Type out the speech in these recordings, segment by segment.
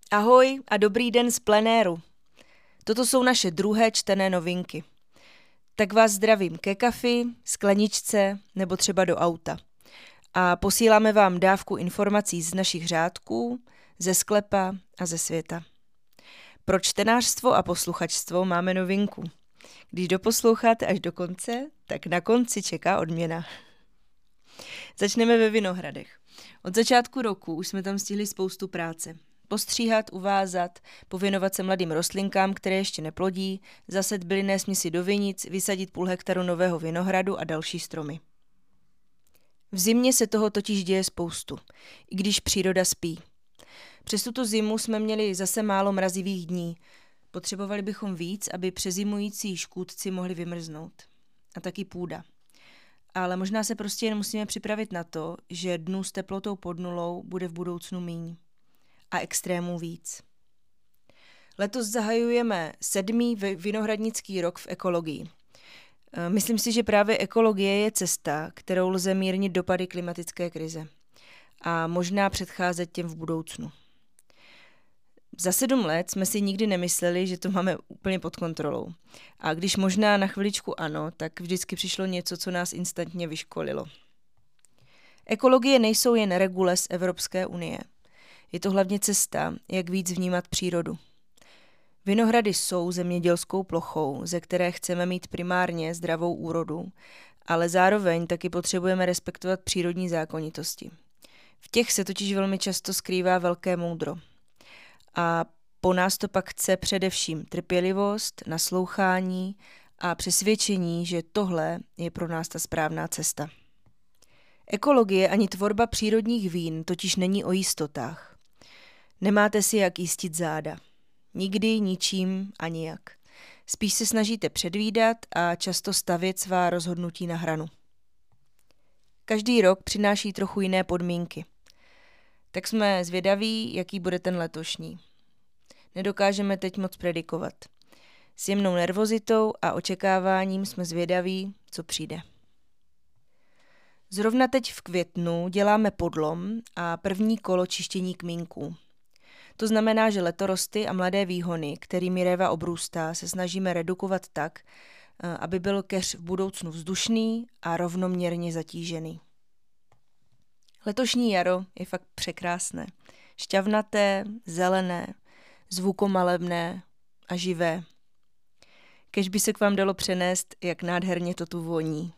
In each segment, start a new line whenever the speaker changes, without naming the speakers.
Ahoj a dobrý den z plenéru. Toto jsou naše druhé čtené novinky. Tak vás zdravím ke kafi, skleničce nebo třeba do auta. A posíláme vám dávku informací z našich řádků, ze sklepa a ze světa. Pro čtenářstvo a posluchačstvo máme novinku. Když doposloucháte až do konce, tak na konci čeká odměna. Začneme ve Vinohradech. Od začátku roku už jsme tam stihli spoustu práce. Postříhat, uvázat, pověnovat se mladým rostlinkám, které ještě neplodí, zaset bylinné směsi do vinic, vysadit půl hektaru nového vinohradu a další stromy. V zimě se toho totiž děje spoustu, i když příroda spí. Přes tuto zimu jsme měli zase málo mrazivých dní. Potřebovali bychom víc, aby přezimující škůdci mohli vymrznout. A taky půda. Ale možná se prostě jen musíme připravit na to, že dnů s teplotou pod nulou bude v budoucnu míň. A extrémů víc. Letos zahajujeme 7. vinohradnický rok v ekologii. Myslím si, že právě ekologie je cesta, kterou lze mírnit dopady klimatické krize a možná předcházet těm v budoucnu. Za 7 let jsme si nikdy nemysleli, že to máme úplně pod kontrolou. A když možná na chviličku ano, tak vždycky přišlo něco, co nás instantně vyškolilo. Ekologie nejsou jen regule z Evropské unie. Je to hlavně cesta, jak víc vnímat přírodu. Vinohrady jsou zemědělskou plochou, ze které chceme mít primárně zdravou úrodu, ale zároveň taky potřebujeme respektovat přírodní zákonitosti. V těch se totiž velmi často skrývá velké moudro. A po nás to pak chce především trpělivost, naslouchání a přesvědčení, že tohle je pro nás ta správná cesta. Ekologie ani tvorba přírodních vín totiž není o jistotách. Nemáte si jak jistit záda. Nikdy, ničím a nijak. Spíš se snažíte předvídat a často stavět svá rozhodnutí na hranu. Každý rok přináší trochu jiné podmínky. Tak jsme zvědaví, jaký bude ten letošní. Nedokážeme teď moc predikovat. S jemnou nervozitou a očekáváním jsme zvědaví, co přijde. Zrovna teď v květnu děláme podlom a první kolo čištění kmínků. To znamená, že letorosty a mladé výhony, kterými réva obrůstá, se snažíme redukovat tak, aby byl keř v budoucnu vzdušný a rovnoměrně zatížený. Letošní jaro je fakt překrásné. Šťavnaté, zelené, zvukomalebné a živé. Kéž by se k vám dalo přenést, jak nádherně to tu voní.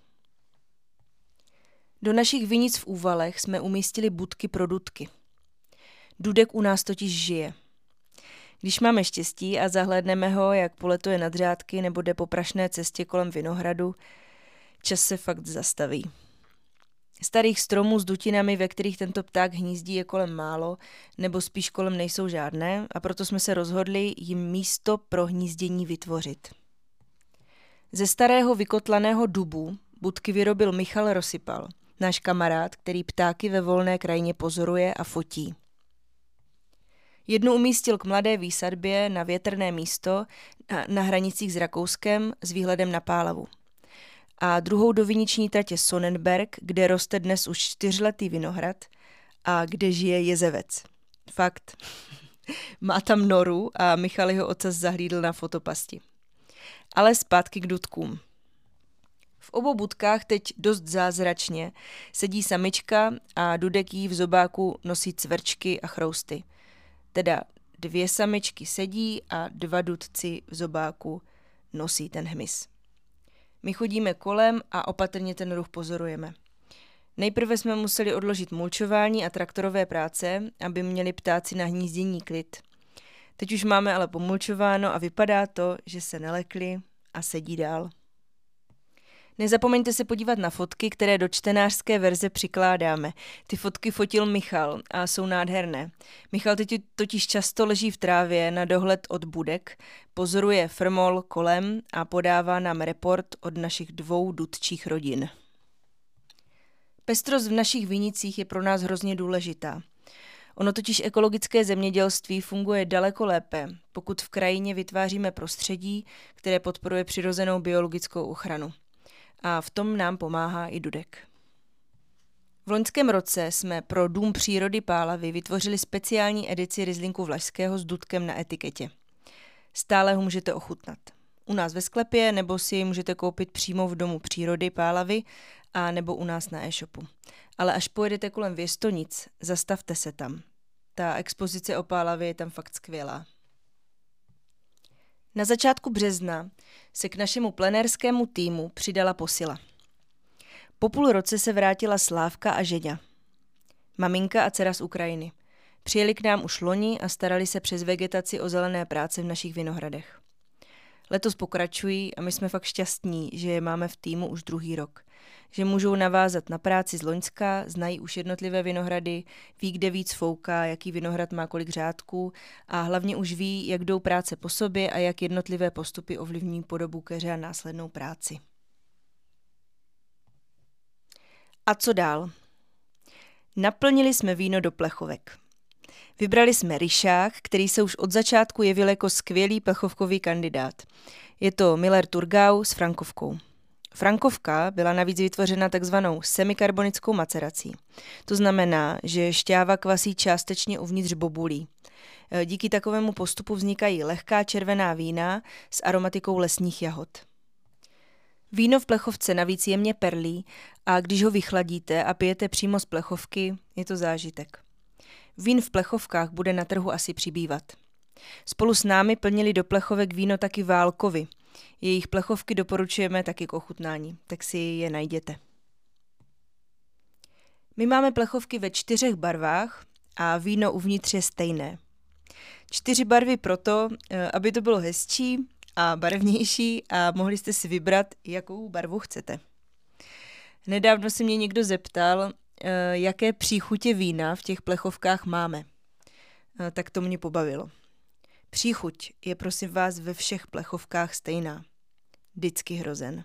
Do našich vinic v Úvalech jsme umístili budky pro dudky. Dudek u nás totiž žije. Když máme štěstí a zahlédneme ho, jak poletuje nad řádky nebo jde po prašné cestě kolem vinohradu, čas se fakt zastaví. Starých stromů s dutinami, ve kterých tento pták hnízdí, je kolem málo, nebo spíš kolem nejsou žádné, a proto jsme se rozhodli jim místo pro hnízdění vytvořit. Ze starého vykotlaného dubu budky vyrobil Michal Rosypal, náš kamarád, který ptáky ve volné krajině pozoruje a fotí. Jednu umístil k mladé výsadbě na větrné místo na hranicích s Rakouskem s výhledem na Pálavu. A druhou do viniční tratě Sonnenberg, kde roste dnes už 4letý vinohrad a kde žije jezevec. Fakt. Má tam noru a Michal jeho ocas zahlídl na fotopasti. Ale zpátky k dudkům. V obou budkách teď dost zázračně sedí samička a dudek jí v zobáku nosí cvrčky a chrousty. Teda 2 samičky sedí a 2 dudci v zobáku nosí ten hmyz. My chodíme kolem a opatrně ten ruch pozorujeme. Nejprve jsme museli odložit mulčování a traktorové práce, aby měli ptáci na hnízdění klid. Teď už máme ale pomulčováno a vypadá to, že se nelekli a sedí dál. Nezapomeňte se podívat na fotky, které do čtenářské verze přikládáme. Ty fotky fotil Michal a jsou nádherné. Michal teď totiž často leží v trávě na dohled od budek, pozoruje frmol kolem a podává nám report od našich 2 dudčích rodin. Pestrost v našich vinicích je pro nás hrozně důležitá. Ono totiž ekologické zemědělství funguje daleko lépe, pokud v krajině vytváříme prostředí, které podporuje přirozenou biologickou ochranu. A v tom nám pomáhá i dudek. V loňském roce jsme pro Dům přírody Pálavy vytvořili speciální edici Rieslinku Vlašského s dudkem na etiketě. Stále ho můžete ochutnat. U nás ve sklepě, nebo si jej můžete koupit přímo v Domu přírody Pálavy a nebo u nás na e-shopu. Ale až pojedete kolem Věstonic, zastavte se tam. Ta expozice o Pálavě je tam fakt skvělá. Na začátku března se k našemu plenérskému týmu přidala posila. Po půl roce se vrátila Slávka a Ženя. Maminka a dcera z Ukrajiny. Přijeli k nám už loni a starali se přes vegetaci o zelené práce v našich vinohradech. Letos pokračují a my jsme fakt šťastní, že je máme v týmu už druhý rok. Že můžou navázat na práci z loňska, znají už jednotlivé vinohrady, ví, kde víc fouká, jaký vinohrad má kolik řádků a hlavně už ví, jak jdou práce po sobě a jak jednotlivé postupy ovlivní podobu keře a následnou práci. A co dál? Naplnili jsme víno do plechovek. Vybrali jsme Ryšák, který se už od začátku jevil jako skvělý plechovkový kandidát. Je to Miller Thurgau s frankovkou. Frankovka byla navíc vytvořena takzvanou semikarbonickou macerací. To znamená, že šťáva kvasí částečně uvnitř bobulí. Díky takovému postupu vznikají lehká červená vína s aromatikou lesních jahod. Víno v plechovce navíc jemně perlí a když ho vychladíte a pijete přímo z plechovky, je to zážitek. Vín v plechovkách bude na trhu asi přibývat. Spolu s námi plnili do plechovek víno taky Válkovi. Jejich plechovky doporučujeme taky k ochutnání, tak si je najděte. My máme plechovky ve 4 barvách a víno uvnitř je stejné. 4 barvy proto, aby to bylo hezčí a barevnější a mohli jste si vybrat, jakou barvu chcete. Nedávno se mě někdo zeptal, jaké příchutě vína v těch plechovkách máme. Tak to mě pobavilo. Příchuť je prosím vás ve všech plechovkách stejná. Vždycky hrozen.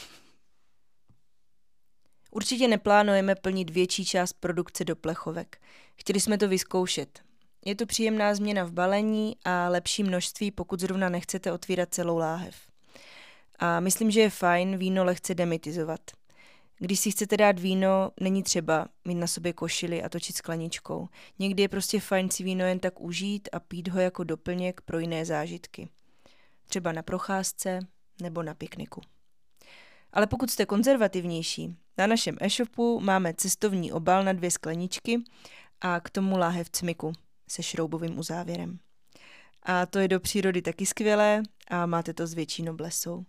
Určitě neplánujeme plnit větší část produkce do plechovek. Chtěli jsme to vyzkoušet. Je to příjemná změna v balení a lepší množství, pokud zrovna nechcete otvírat celou láhev. A myslím, že je fajn víno lehce demitizovat. Když si chcete dát víno, není třeba mít na sobě košili a točit skleničkou. Někdy je prostě fajn si víno jen tak užít a pít ho jako doplněk pro jiné zážitky. Třeba na procházce nebo na pikniku. Ale pokud jste konzervativnější, na našem e-shopu máme cestovní obal na 2 skleničky a k tomu láhev cmiku se šroubovým uzávěrem. A to je do přírody taky skvělé a máte to s větší noblesou.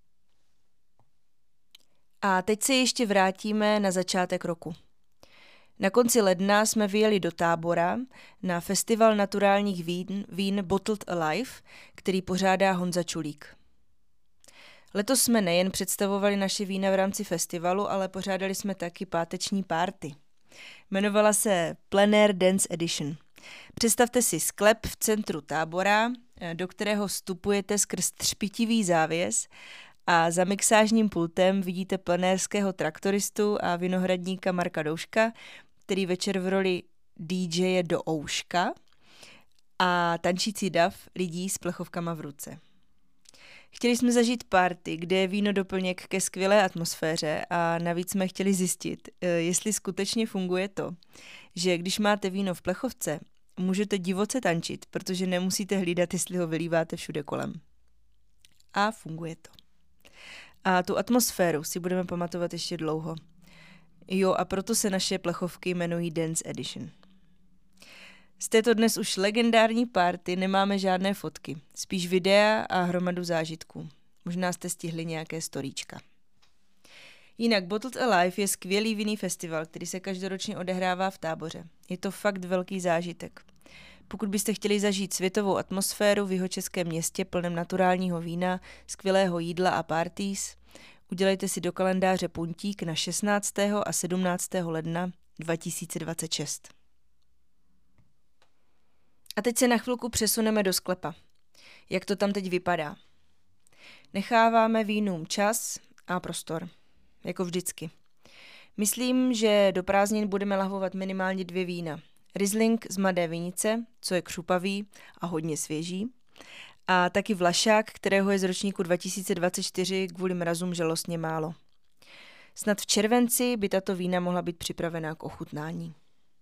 A teď se ještě vrátíme na začátek roku. Na konci ledna jsme vyjeli do Tábora na festival naturálních vín Bottled Alive, který pořádá Honza Čulík. Letos jsme nejen představovali naše vína v rámci festivalu, ale pořádali jsme taky páteční party. Jmenovala se Plein Air Dance Edition. Představte si sklep v centru Tábora, do kterého vstupujete skrz třpitivý závěs a za mixážním pultem vidíte plenérského traktoristu a vinohradníka Marka Douška, který večer v roli DJe do ouška a tančící dav lidí s plechovkama v ruce. Chtěli jsme zažít party, kde je víno doplněk ke skvělé atmosféře a navíc jsme chtěli zjistit, jestli skutečně funguje to, že když máte víno v plechovce, můžete divoce tančit, protože nemusíte hlídat, jestli ho vylíváte všude kolem. A funguje to. A tu atmosféru si budeme pamatovat ještě dlouho. Jo, a proto se naše plechovky jmenují Dance Edition. Z této dnes už legendární party nemáme žádné fotky, spíš videa a hromadu zážitků. Možná jste stihli nějaké storíčka. Jinak Bottled Alive je skvělý vinný festival, který se každoročně odehrává v Táboře. Je to fakt velký zážitek. Pokud byste chtěli zažít světovou atmosféru v jihočeském městě plném naturálního vína, skvělého jídla a parties, udělejte si do kalendáře puntík na 16. a 17. ledna 2026. A teď se na chvilku přesuneme do sklepa. Jak to tam teď vypadá? Necháváme vínům čas a prostor. Jako vždycky. Myslím, že do prázdnin budeme lahvovat minimálně 2 vína. Riesling z Mladé Vinice, co je křupavý a hodně svěží. A taky Vlašák, kterého je z ročníku 2024 kvůli mrazům žalostně málo. Snad v červenci by tato vína mohla být připravená k ochutnání.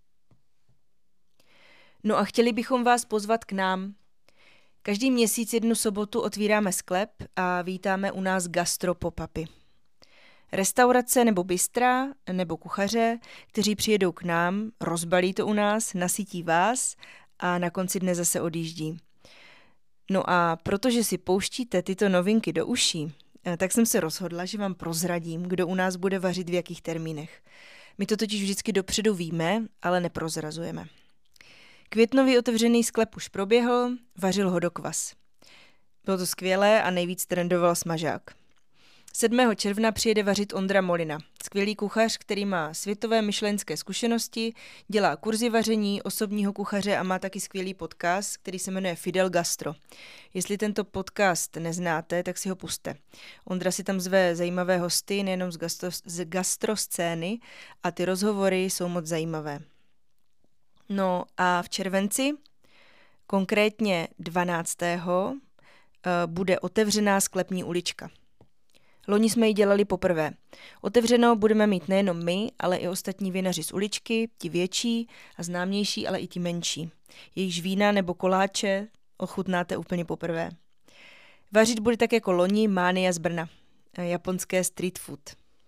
No a chtěli bychom vás pozvat k nám. Každý měsíc jednu sobotu otvíráme sklep a vítáme u nás gastro pop-upy. Restaurace nebo bystra nebo kuchaře, kteří přijedou k nám, rozbalí to u nás, nasytí vás a na konci dne zase odjíždí. No a protože si pouštíte tyto novinky do uší, tak jsem se rozhodla, že vám prozradím, kdo u nás bude vařit v jakých termínech. My to totiž vždycky dopředu víme, ale neprozrazujeme. Květnový otevřený sklep už proběhl, vařil ho dokvas. Bylo to skvělé a nejvíc trendoval smažák. 7. června přijede vařit Ondra Molina, skvělý kuchař, který má světové michelinské zkušenosti, dělá kurzy vaření, osobního kuchaře a má taky skvělý podcast, který se jmenuje Fidel Gastro. Jestli tento podcast neznáte, tak si ho pusťte. Ondra si tam zve zajímavé hosty, nejenom z gastroscény, a ty rozhovory jsou moc zajímavé. No a v červenci, konkrétně 12. bude otevřená sklepní ulička. Loni jsme ji dělali poprvé. Otevřenou budeme mít nejenom my, ale i ostatní vinaři z uličky, ti větší a známější, ale i ti menší. Jejichž vína nebo koláče ochutnáte úplně poprvé. Vařit bude tak jako loni Mánia z Brna, japonské street food.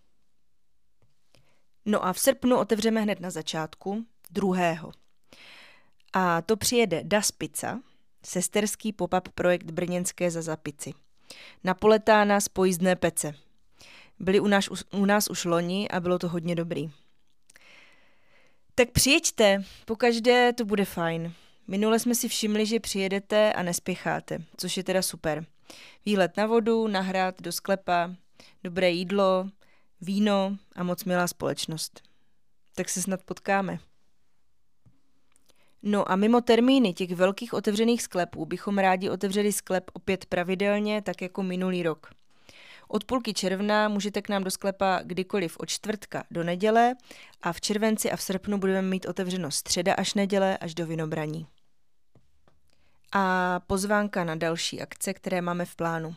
No a v srpnu otevřeme hned na začátku, 2. A to přijede Das Pizza, sesterský pop-up projekt brněnské Zazapici. Napoletána z pojízdné pece. Byli u nás už loni a bylo to hodně dobrý. Tak přijeďte, pokaždé to bude fajn. Minule jsme si všimli, že přijedete a nespěcháte, což je teda super. Výlet na vodu, na hrad, do sklepa, dobré jídlo, víno a moc milá společnost. Tak se snad potkáme. No a mimo termíny těch velkých otevřených sklepů bychom rádi otevřeli sklep opět pravidelně, tak jako minulý rok. Od půlky června můžete k nám do sklepa kdykoliv od čtvrtka do neděle a v červenci a v srpnu budeme mít otevřeno středa až neděle až do vynobraní. A pozvánka na další akce, které máme v plánu.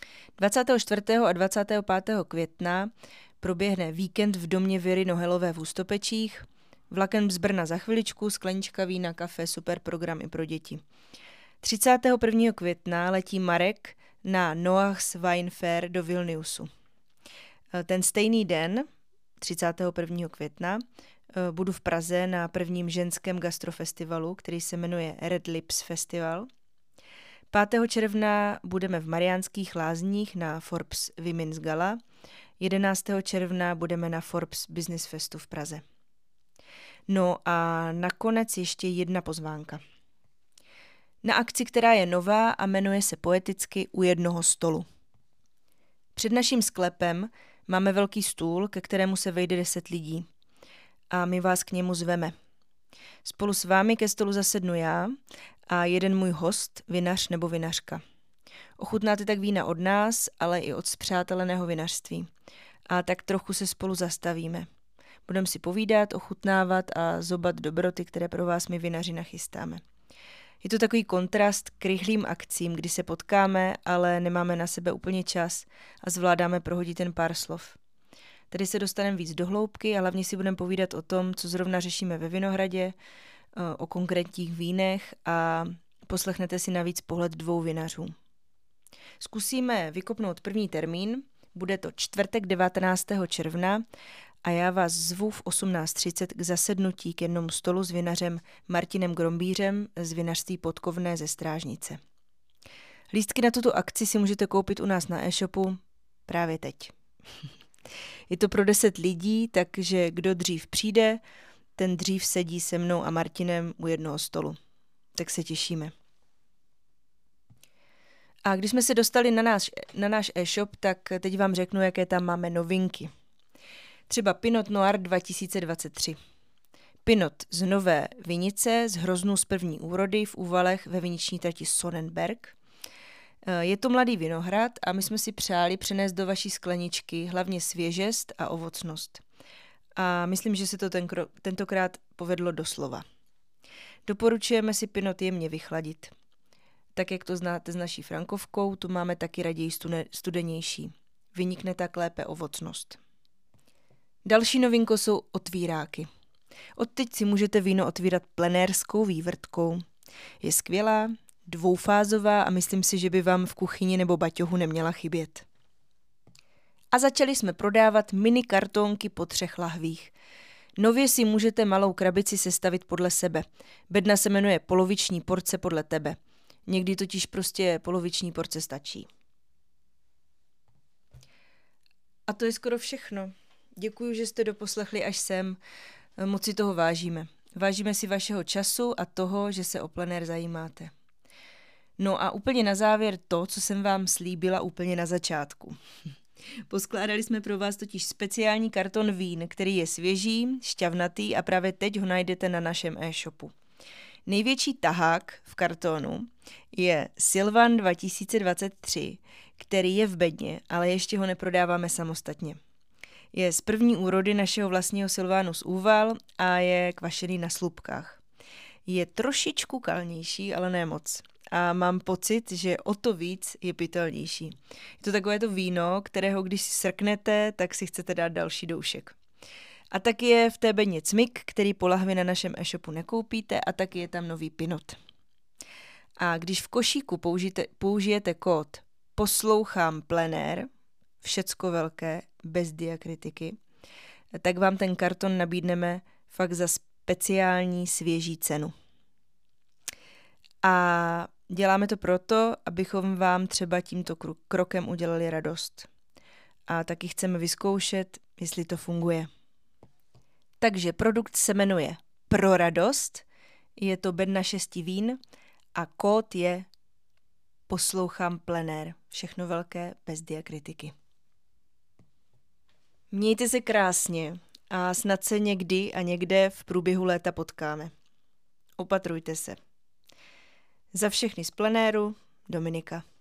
24. a 25. května proběhne víkend v domě Věry Nohelové v Ústopečích, vlakem z Brna za chviličku, sklenička vína, kafe, super program i pro děti. 31. května letí Marek na Noach's Wine Fair do Vilniusu. Ten stejný den, 31. května, budu v Praze na prvním ženském gastrofestivalu, který se jmenuje Red Lips Festival. 5. června budeme v Mariánských Lázních na Forbes Women's Gala. 11. června budeme na Forbes Business Festu v Praze. No a nakonec ještě jedna pozvánka. Na akci, která je nová a jmenuje se poeticky U jednoho stolu. Před naším sklepem máme velký stůl, ke kterému se vejde 10 lidí. A my vás k němu zveme. Spolu s vámi ke stolu zasednu já a jeden můj host, vinař nebo vinařka. Ochutnáte tak vína od nás, ale i od spřáteleného vinařství. A tak trochu se spolu zastavíme. Budeme si povídat, ochutnávat a zobat dobroty, které pro vás my vinaři nachystáme. Je to takový kontrast k rychlým akcím, kdy se potkáme, ale nemáme na sebe úplně čas a zvládáme prohodit jen pár slov. Tady se dostaneme víc do hloubky a hlavně si budeme povídat o tom, co zrovna řešíme ve Vinohradě, o konkrétních vínech a poslechnete si navíc pohled 2 vinařů. Zkusíme vykopnout první termín, bude to čtvrtek 19. června a já vás zvu v 18:30 k zasednutí k jednomu stolu s vinařem Martinem Grombířem z vinařství Podkovné ze Strážnice. Lístky na tuto akci si můžete koupit u nás na e-shopu právě teď. Je to pro 10 lidí, takže kdo dřív přijde, ten dřív sedí se mnou a Martinem u jednoho stolu. Tak se těšíme. A když jsme se dostali na náš e-shop, tak teď vám řeknu, jaké tam máme novinky. Třeba Pinot Noir 2023. Pinot z Nové Vinice, z hroznů z první úrody v Úvalech ve viniční trati Sonnenberg. Je to mladý vinohrad a my jsme si přáli přenést do vaší skleničky hlavně svěžest a ovocnost. A myslím, že se to tentokrát povedlo doslova. Doporučujeme si Pinot jemně vychladit. Tak, jak to znáte s naší frankovkou, tu máme taky raději studenější. Vynikne tak lépe ovocnost. Další novinkou jsou otvíráky. Odteď si můžete víno otvírat plenérskou vývrtkou. Je skvělá, dvoufázová a myslím si, že by vám v kuchyni nebo baťohu neměla chybět. A začali jsme prodávat mini kartonky po 3 lahvích. Nově si můžete malou krabici sestavit podle sebe. Bedna se jmenuje poloviční porce podle tebe. Někdy totiž prostě poloviční porce stačí. A to je skoro všechno. Děkuji, že jste doposlechli až sem. Moc si toho vážíme. Vážíme si vašeho času a toho, že se o plenér zajímáte. No a úplně na závěr to, co jsem vám slíbila úplně na začátku. Poskládali jsme pro vás totiž speciální karton vín, který je svěží, šťavnatý a právě teď ho najdete na našem e-shopu. Největší tahák v kartonu je Silvan 2023, který je v bedně, ale ještě ho neprodáváme samostatně. Je z první úrody našeho vlastního Silvánu z Úval a je kvašený na slupkách. Je trošičku kalnější, ale ne moc. A mám pocit, že o to víc je pitelnější. Je to takové to víno, kterého když si srknete, tak si chcete dát další doušek. A taky je v té bedně cmik, který po lahvi na našem e-shopu nekoupíte, a taky je tam nový pinot. A když v košíku použijete kód poslouchám plenér, všecko velké, bez diakritiky, tak vám ten karton nabídneme fakt za speciální svěží cenu. A děláme to proto, abychom vám třeba tímto krokem udělali radost. A taky chceme vyzkoušet, jestli to funguje. Takže produkt se jmenuje Pro radost, je to bedna 6 vín a kód je poslouchám plenér. Všechno velké, bez diakritiky. Mějte se krásně a snad se někdy a někde v průběhu léta potkáme. Opatrujte se. Za všechny z plenéru, Dominika.